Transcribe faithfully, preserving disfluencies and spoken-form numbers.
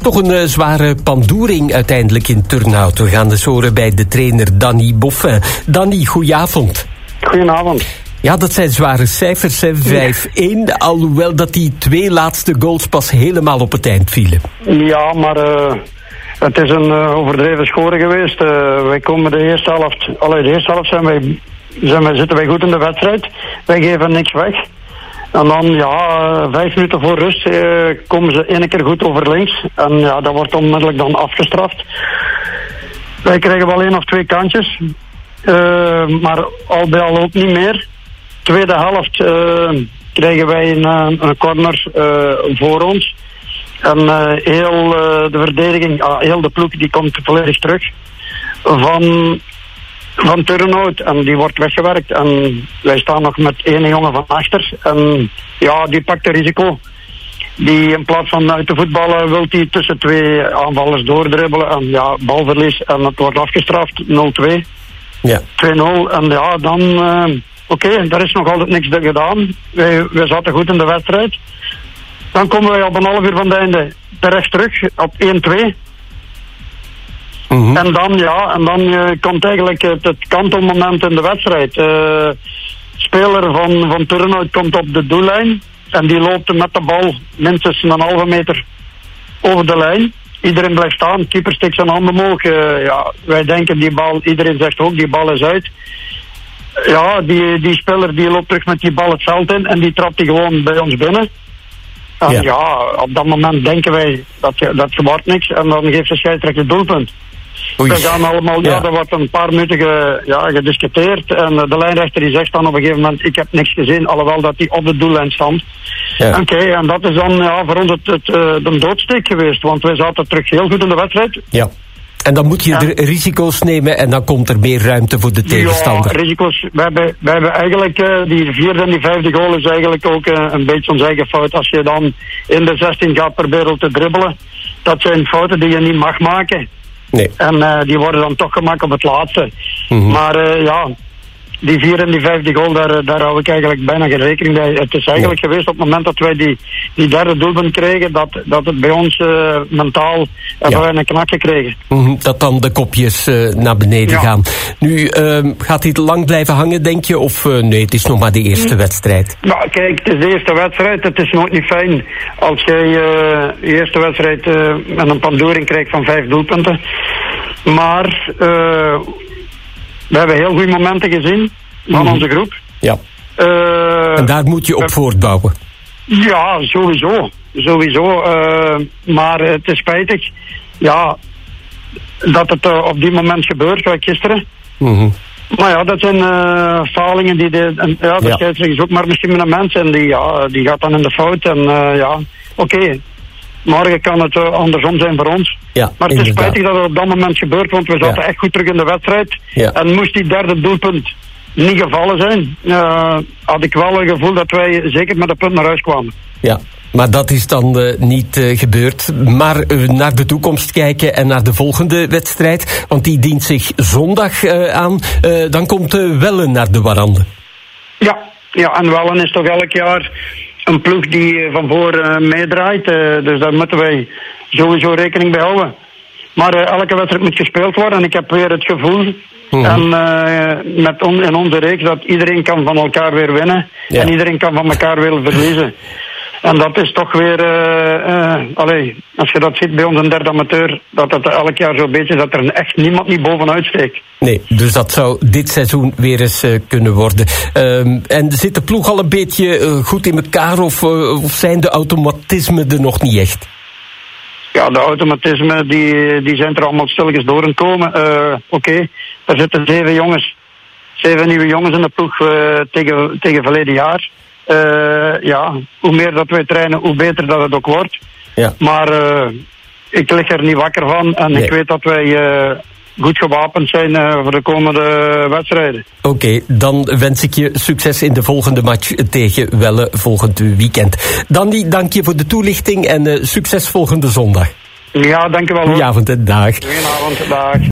Toch een uh, zware pandoering uiteindelijk in Turnhout. We gaan dus horen bij de trainer Danny Boffin. Danny, goedenavond. Goedenavond. Ja, dat zijn zware cijfers, hè. vijf-één, ja. Alhoewel dat die twee laatste goals pas helemaal op het eind vielen. Ja, maar uh, het is een uh, overdreven score geweest. Uh, wij komen de eerste helft... Allee, de eerste helft zijn wij, zijn wij, zitten wij goed in de wedstrijd. Wij geven niks weg. En dan, ja, vijf minuten voor rust uh, komen ze één keer goed over links. En ja, dat wordt onmiddellijk dan afgestraft. Wij krijgen wel één of twee kantjes. Uh, maar al bij al ook niet meer. Tweede helft uh, krijgen wij een, een corner uh, voor ons. En uh, heel uh, de verdediging, uh, heel de ploeg, die komt volledig terug van, van Turnhout. En die wordt weggewerkt. En wij staan nog met één jongen van achter. En ja, die pakt de risico. Die in plaats van uit te voetballen wil hij tussen twee aanvallers doordribbelen. En ja, balverlies. En het wordt afgestraft, nul twee. Ja. twee nul. En ja, dan... Uh, Oké, okay, daar is nog altijd niks gedaan. Wij, wij zaten goed in de wedstrijd. Dan komen wij op een half uur van het einde terecht terug op één twee. Mm-hmm. En dan, ja, en dan uh, komt eigenlijk het, het kantelmoment in de wedstrijd. Uh, speler van, van Turnhout komt op de doellijn. En die loopt met de bal minstens een halve meter over de lijn. Iedereen blijft staan, keeper steekt zijn handen omhoog. Uh, ja, wij denken die bal, iedereen zegt ook die bal is uit. Ja, die, die speler die loopt terug met die bal het veld in en die trapt die gewoon bij ons binnen. En ja, ja op dat moment denken wij dat, dat gebeurt niks en dan geeft de scheidsrechter doelpunt. Oei. We gaan allemaal, ja, ja, er wordt een paar minuten ge, ja, gediscuteerd en de lijnrechter die zegt dan op een gegeven moment, ik heb niks gezien, alhoewel dat hij op de doellijn stond. Ja. Oké, okay, en dat is dan ja, voor ons het, het, uh, de doodsteek geweest, want wij zaten terug heel goed in de wedstrijd. Ja. En dan moet je ja. er risico's nemen en dan komt er meer ruimte voor de tegenstander. Ja, risico's. We hebben, we hebben eigenlijk, uh, die vierde en die vijfde goal is eigenlijk ook uh, een beetje onze eigen fout. Als je dan in de zestien gaat proberen te dribbelen, dat zijn fouten die je niet mag maken. Nee. En uh, die worden dan toch gemaakt op het laatste. Mm-hmm. Maar uh, ja, die vierde en die vijfde goal, daar, daar hou ik eigenlijk bijna geen rekening bij. Het is eigenlijk nee. geweest op het moment dat wij die, die derde doelpunt kregen, dat, dat het bij ons uh, mentaal hebben ja. wij een knak gekregen. Mm-hmm, dat dan de kopjes uh, naar beneden ja. gaan. Nu, uh, gaat dit lang blijven hangen, denk je? Of uh, nee, het is nog maar de eerste mm. wedstrijd? Nou, kijk, het is de eerste wedstrijd. Het is nooit niet fijn als jij uh, je eerste wedstrijd uh, met een pandoering krijgt van vijf doelpunten. Maar... Uh, we hebben heel goede momenten gezien van mm. onze groep. Ja. Uh, en daar moet je op uh, voortbouwen. Ja, sowieso. Sowieso. Uh, maar het is spijtig ja, dat het uh, op die moment gebeurt, zoals gisteren. Mm-hmm. Maar ja, dat zijn uh, falingen die... De, en, ja, de scheidsrechter is ook maar misschien een mens en die, ja, die gaat dan in de fout. En uh, ja, oké. Okay. Morgen kan het uh, andersom zijn voor ons. Ja, maar het is spijtig dat het op dat moment gebeurt, want we zaten ja. echt goed terug in de wedstrijd. Ja. En moest die derde doelpunt niet gevallen zijn, uh, had ik wel een gevoel dat wij zeker met een punt naar huis kwamen. Ja, maar dat is dan uh, niet uh, gebeurd. Maar uh, naar de toekomst kijken en naar de volgende wedstrijd, want die dient zich zondag uh, aan. Uh, dan komt uh, Wellen naar de Warande. Ja, ja, en Wellen is toch elk jaar... een ploeg die van voor uh, meedraait. Uh, dus daar moeten wij sowieso rekening bij houden. Maar uh, elke wedstrijd moet gespeeld worden. En ik heb weer het gevoel... Mm-hmm. En uh, met on, in onze reeks dat iedereen kan van elkaar weer winnen. Ja. En iedereen kan van elkaar weer verliezen. En dat is toch weer... Uh, uh, allee, als je dat ziet bij ons een derde amateur... dat het elk jaar zo'n beetje... dat er echt niemand niet bovenuit steekt. Nee, dus dat zou dit seizoen weer eens uh, kunnen worden. Um, en zit de ploeg al een beetje uh, goed in elkaar... Of, uh, of zijn de automatismen er nog niet echt? Ja, de automatismen die, die zijn er allemaal stilletjes door aan het komen. Uh, Oké, okay. Er zitten zeven jongens... Zeven nieuwe jongens in de ploeg uh, tegen, tegen verleden jaar... Uh, ja, hoe meer dat wij trainen, hoe beter dat het ook wordt. Ja. Maar uh, ik lig er niet wakker van en nee. ik weet dat wij uh, goed gewapend zijn uh, voor de komende wedstrijden. Oké, okay, dan wens ik je succes in de volgende match tegen Welle volgend weekend. Danny, dank je voor de toelichting en uh, succes volgende zondag. Ja, dank je wel. Goedenavond en dag. Goedenavond, dag.